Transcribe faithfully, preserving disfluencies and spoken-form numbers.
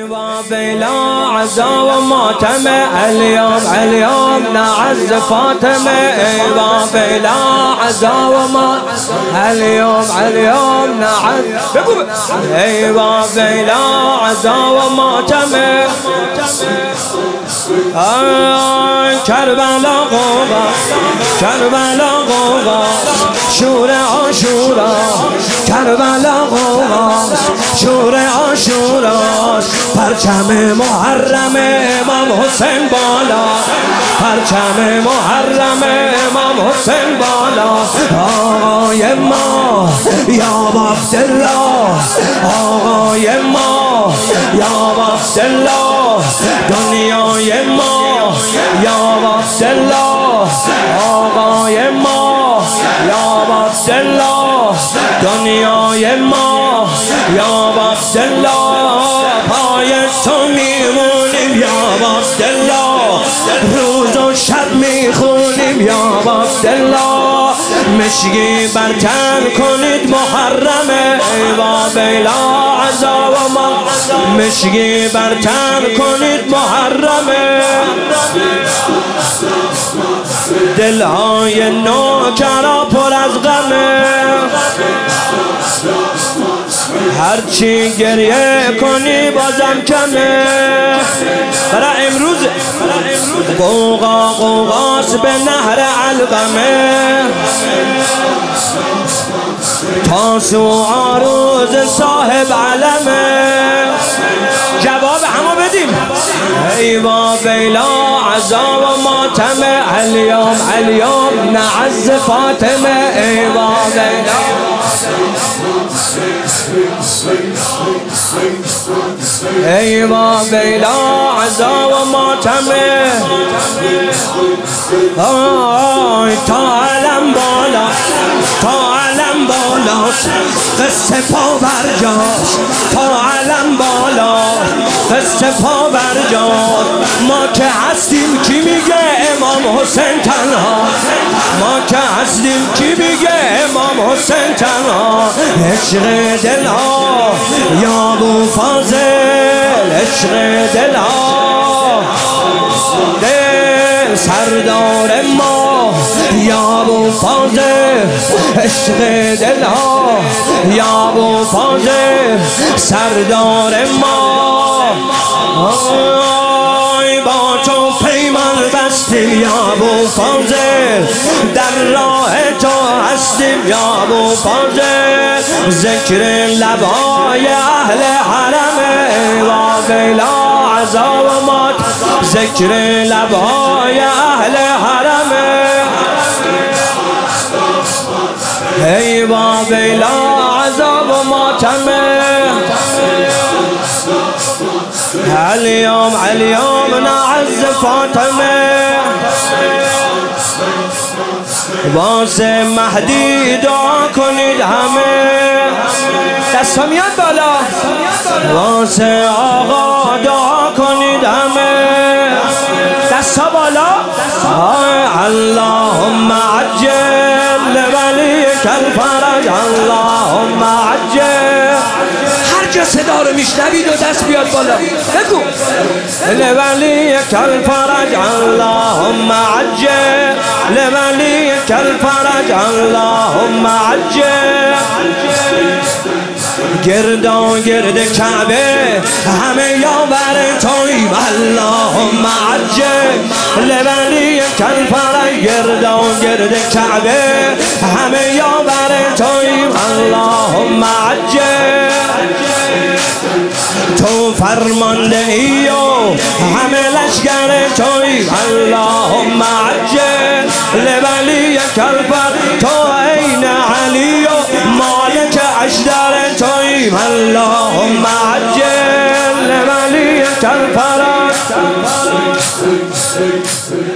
بلا عزا وماتم اليوم اليوم نعز فاطمة بلا عزا وماتم اليوم اليوم نعز بلا عزا وماتم کربلا غوغا کربلا غوغا شور عاشورا کربلا غوغا شور عاشورا پرچم محرم امام حسین بالا پرچم محرم امام حسین بالا آقای ما یا عبدالله آقای ما یا عبدالله دنیای ما یا عبدالله آقای ما یا عبدالله دنیای ما یا عبدالله پای تو میمونیم یا عبدالله روز و شب میخونیم یا عبدالله مشگی برتر کنید محرمه با بیلا عزا و ما مشگی برتر کنید محرمه دلهای نوکرا پر از غمه هرچی گریه کنی بازم کمه برای امروز قوقا قوقاس به نهر علقمه تاسو عروض صاحب علمه جواب همو بدیم ای با بیلا عزا و ماتم اليوم اليوم نعز فاطمه ای با بیلا ای با بیلا عزا و ماتم آی تا علم بالا تا علم بالا قصه پا برجاش تا علم بالا قصه پا برجاش ما که هستیم کی میگه امام حسین تنها ما که هستیم کی میگه امام حسین تنها عشق دلها یا ابو فاضل عشق دلها دل سردار ما یا ابو فاضل عشق دلها یا ابو فاضل سردار ما آی با تو پیمان بستیم یا ابو فاضل در راه تو هستیم یا ابو فاضل ذکر لبای اهل حرمه و بیلا عزا و مات ذکر لبای اهل حرمه ای با بیلا عزا و ماتمه اليوم اليوم نعز فاطمه واسه مهدی دعا کنید همه دستا میاد بالا واسه آقا دعا کنید همه دستا بالا اللهم عجل لولیک الفرج اللهم عجل هر جا صدا رو میشنوید و دست بیاد بالا بگو لولیک الفرج اللهم عجل لولیک الفرج اللهم عجل گردان گرد کعبه همه یاور توییم اللهم عجل لولیک الفرج گردان گرد کعبه همه یاور توییم اللهم عجل تو فرمانده ای و همه لشگر توییم اللهم عجل لولیک الفرج تو عین علی و مالک اشدر توییم اللهم عجل لولیک الفرج